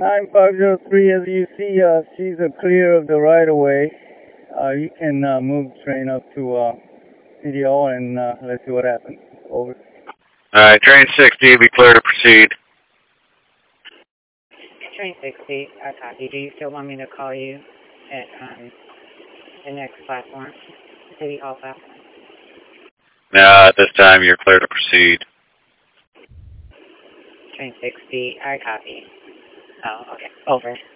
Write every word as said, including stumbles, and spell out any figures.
nine five zero three, as you see, uh, she's uh, clear of the right of way. Uh, you can uh, move train up to uh, C D O and uh, let's see what happens. Over. Alright, train sixty, be clear to proceed. Train sixty, I copy. Do you still want me to call you at um, the next platform, City Hall platform? No, at this time you're clear to proceed. Train sixty, I copy. Oh, okay. Over.